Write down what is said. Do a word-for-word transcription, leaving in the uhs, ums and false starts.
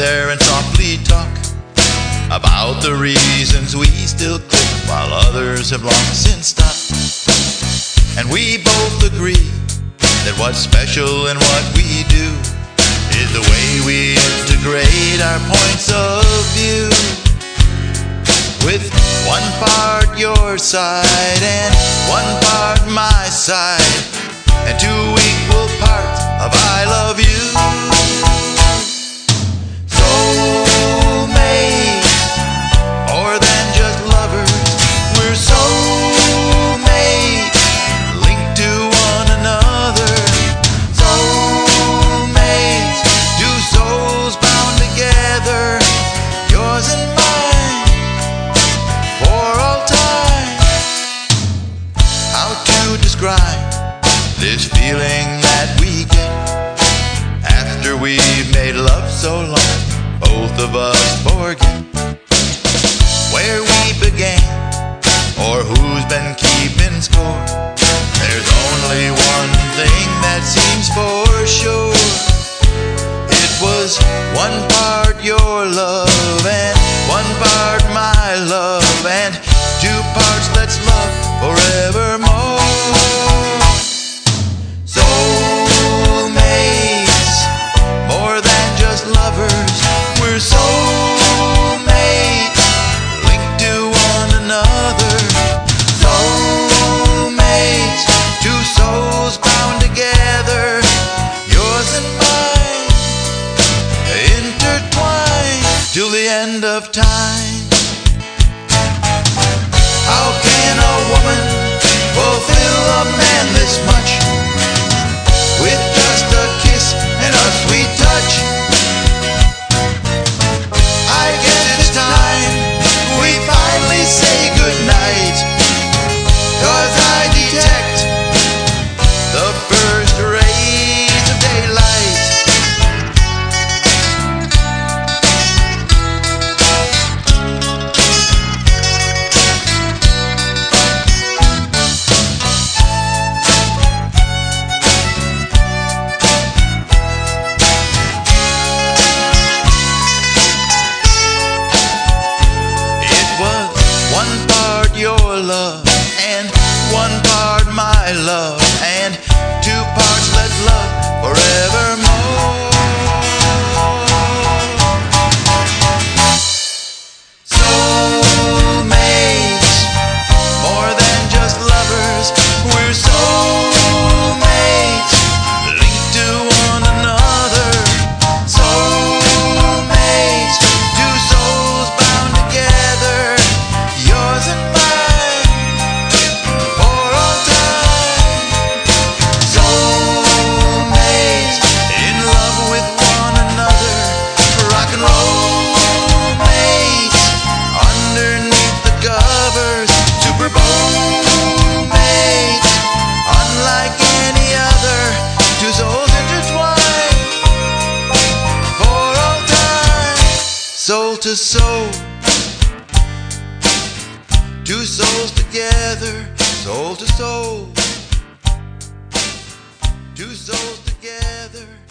there and softly talk about the reasons we still click while others have long since stopped. And we both agree that what's special in what we do is the way we integrate our points of view. With one part your side and one part my side, and two equal parts of I love you. Soulmates, more than just lovers, we're soulmates, linked to one another. Soulmates, two souls bound together, yours and mine, for all time. How to describe this feeling that we get after we've made love so long, both of us forget where we began or who's been keeping score. There's only one thing that seems for sure. It was one part your love and one part my love, and two parts let's love forevermore. Soulmates, more than just lovers, we're soulmates, linked to one another. Soulmates, two souls bound together, yours and mine, intertwined till the end of time. How can a woman fulfill a man this much with just a kiss and a sweet touch? I guess it's time we finally say goodnight, 'cause I detect the first rays of daylight. Your love and one part my love, and two parts let's love forevermore. Soulmates, more than just lovers, we're soulmates, linked to one another. Soulmates, two souls bound together, yours and mine. Soul to soul, two souls together, soul to soul, two souls together.